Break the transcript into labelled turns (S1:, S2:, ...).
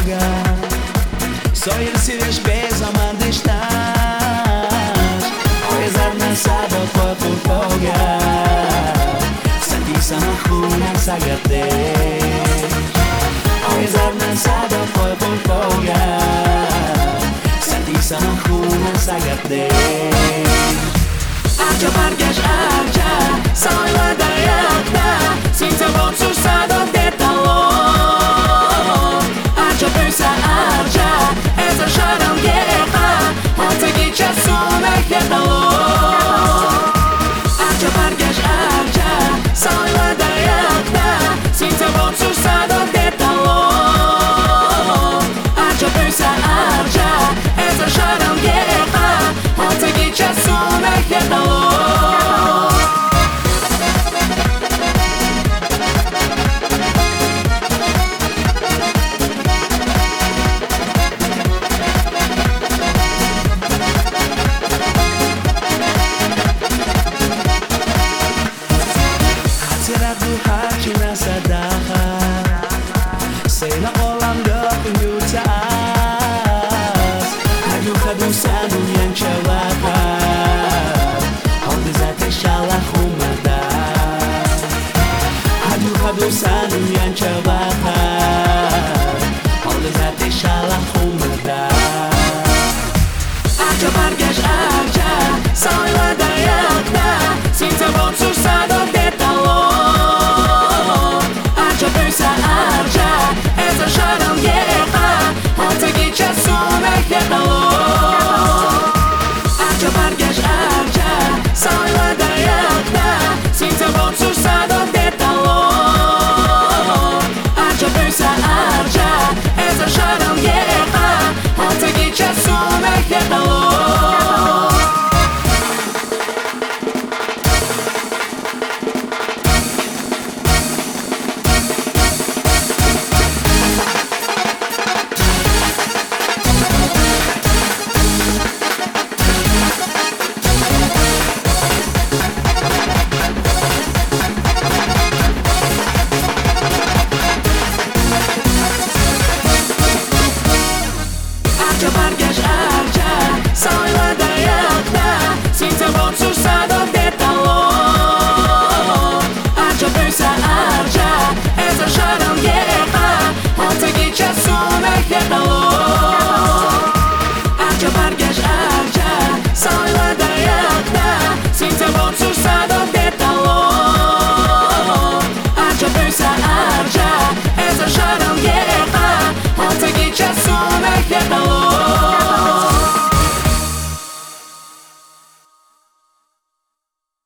S1: folga. Só ir szíves bézaman distás, a jezerben szállva parton fogja. Szent hiszen a húnán szagadés, a jezerben szállva parton fogja. Szent hiszen a húnán szagadés. Archa bargash archa, soila dayakna, sinta vonsus sadon detalon. Archa büsa archa, ez a sharon geha, hantagi chasumek yetalon. Archa bargash archa, soila dayakna, sinta vonsus sadon detalon. Archa büsa archa, ez a sharon geha, hantagi chasumek yetalon. Sela olam gapindu taas, hayu khadu sanu yanchawaka, hod zate shala khumada. Hayu khadu sanu yanchawaka, hod zate shala khumada. Archa bargash archa, soila dayakna, sinta vonsus